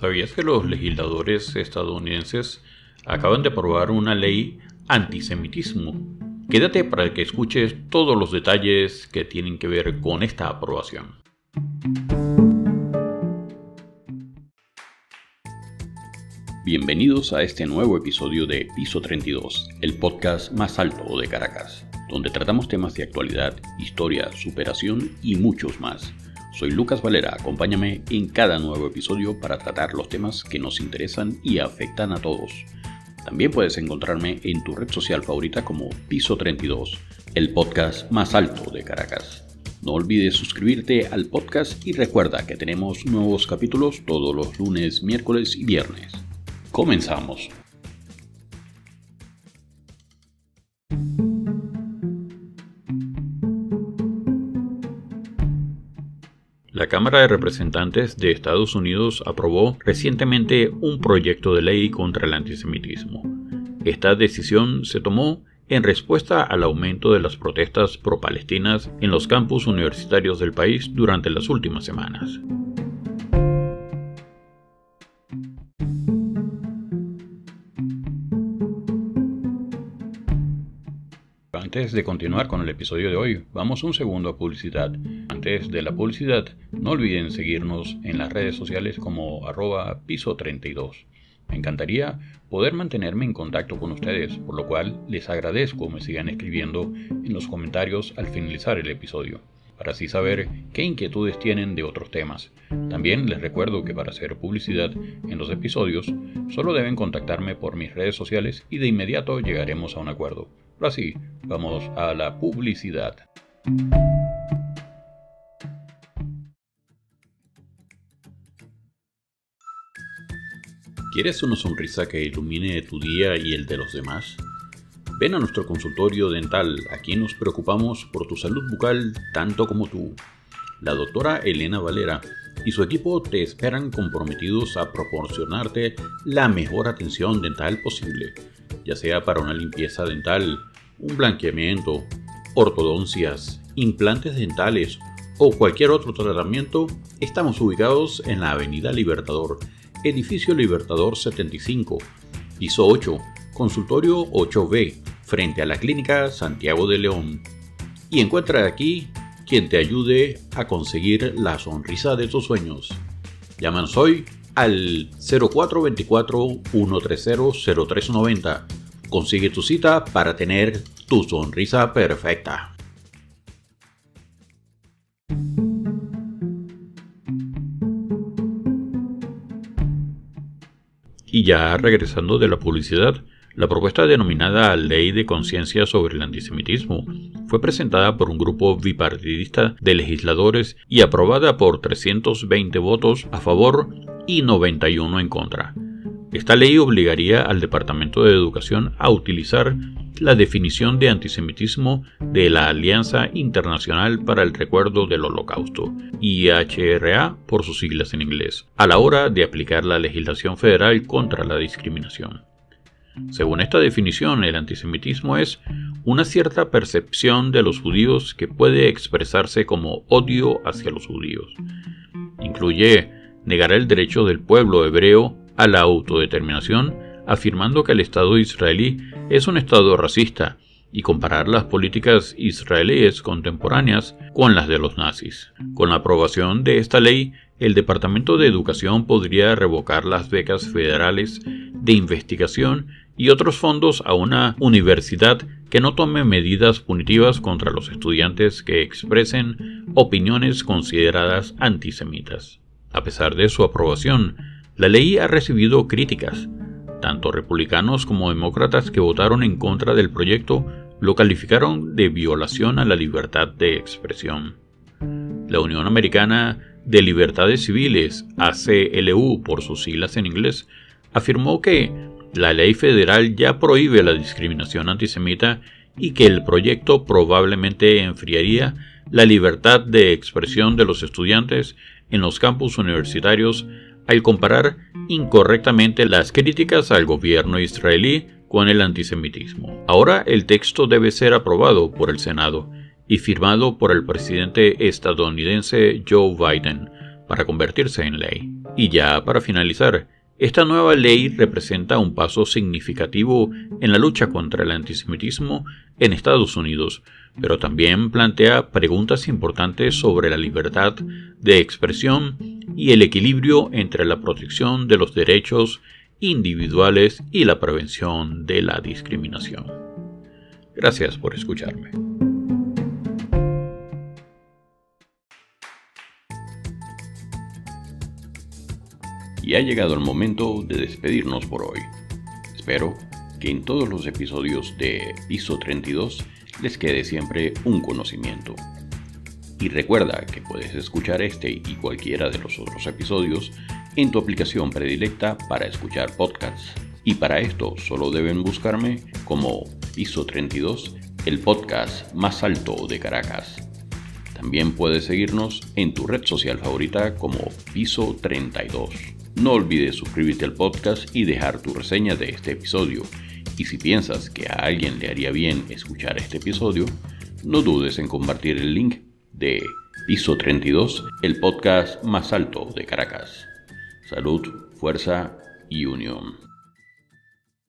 ¿Sabías que los legisladores estadounidenses acaban de aprobar una ley antisemitismo? Quédate para que escuches todos los detalles que tienen que ver con esta aprobación. Bienvenidos a este nuevo episodio de Piso 32, el podcast más alto de Caracas, donde tratamos temas de actualidad, historia, superación y muchos más. Soy Lucas Valera, acompáñame en cada nuevo episodio para tratar los temas que nos interesan y afectan a todos. También puedes encontrarme en tu red social favorita como Piso 32, el podcast más alto de Caracas. No olvides suscribirte al podcast y recuerda que tenemos nuevos capítulos todos los lunes, miércoles y viernes. Comenzamos. La Cámara de Representantes de Estados Unidos aprobó recientemente un proyecto de ley contra el antisemitismo. Esta decisión se tomó en respuesta al aumento de las protestas pro-palestinas en los campus universitarios del país durante las últimas semanas. Antes de continuar con el episodio de hoy, vamos un segundo a publicidad. Antes de la publicidad, no olviden seguirnos en las redes sociales como @piso32. Me encantaría poder mantenerme en contacto con ustedes, por lo cual les agradezco me sigan escribiendo en los comentarios al finalizar el episodio, para así saber qué inquietudes tienen de otros temas. También les recuerdo que para hacer publicidad en los episodios, solo deben contactarme por mis redes sociales y de inmediato llegaremos a un acuerdo. Ahora sí, vamos a la publicidad. ¿Quieres una sonrisa que ilumine tu día y el de los demás? Ven a nuestro consultorio dental. Aquí nos preocupamos por tu salud bucal tanto como tú. La doctora Elena Valera y su equipo te esperan comprometidos a proporcionarte la mejor atención dental posible, ya sea para una limpieza dental, un blanqueamiento, ortodoncias, implantes dentales o cualquier otro tratamiento. Estamos ubicados en la Avenida Libertador, Edificio Libertador 75, piso 8, consultorio 8B, frente a la Clínica Santiago de León. Y encuentra aquí quien te ayude a conseguir la sonrisa de tus sueños. Llámanos hoy al 0424-130-0390. Consigue tu cita para tener tu sonrisa perfecta. Y ya regresando de la publicidad, la propuesta denominada Ley de Conciencia sobre el Antisemitismo fue presentada por un grupo bipartidista de legisladores y aprobada por 320 votos a favor y 91 en contra. Esta ley obligaría al Departamento de Educación a utilizar la definición de antisemitismo de la Alianza Internacional para el Recuerdo del Holocausto, IHRA por sus siglas en inglés, a la hora de aplicar la legislación federal contra la discriminación. Según esta definición, el antisemitismo es una cierta percepción de los judíos que puede expresarse como odio hacia los judíos. Incluye negar el derecho del pueblo hebreo a la autodeterminación, afirmando que el Estado israelí es un Estado racista, y comparar las políticas israelíes contemporáneas con las de los nazis. Con la aprobación de esta ley, el Departamento de Educación podría revocar las becas federales de investigación y otros fondos a una universidad que no tome medidas punitivas contra los estudiantes que expresen opiniones consideradas antisemitas. A pesar de su aprobación, la ley ha recibido críticas. Tanto republicanos como demócratas que votaron en contra del proyecto lo calificaron de violación a la libertad de expresión. La Unión Americana de Libertades Civiles, ACLU por sus siglas en inglés, afirmó que la ley federal ya prohíbe la discriminación antisemita y que el proyecto probablemente enfriaría la libertad de expresión de los estudiantes en los campus universitarios al comparar incorrectamente las críticas al gobierno israelí con el antisemitismo. Ahora el texto debe ser aprobado por el Senado y firmado por el presidente estadounidense Joe Biden para convertirse en ley. Y ya para finalizar, esta nueva ley representa un paso significativo en la lucha contra el antisemitismo en Estados Unidos, pero también plantea preguntas importantes sobre la libertad de expresión y el equilibrio entre la protección de los derechos individuales y la prevención de la discriminación. Gracias por escucharme. Y ha llegado el momento de despedirnos por hoy. Espero que en todos los episodios de Piso 32 les quede siempre un conocimiento. Y recuerda que puedes escuchar este y cualquiera de los otros episodios en tu aplicación predilecta para escuchar podcasts. Y para esto solo deben buscarme como Piso 32, el podcast más alto de Caracas. También puedes seguirnos en tu red social favorita como Piso 32. No olvides suscribirte al podcast y dejar tu reseña de este episodio. Y si piensas que a alguien le haría bien escuchar este episodio, no dudes en compartir el link de Piso 32, el podcast más alto de Caracas. Salud, fuerza y unión.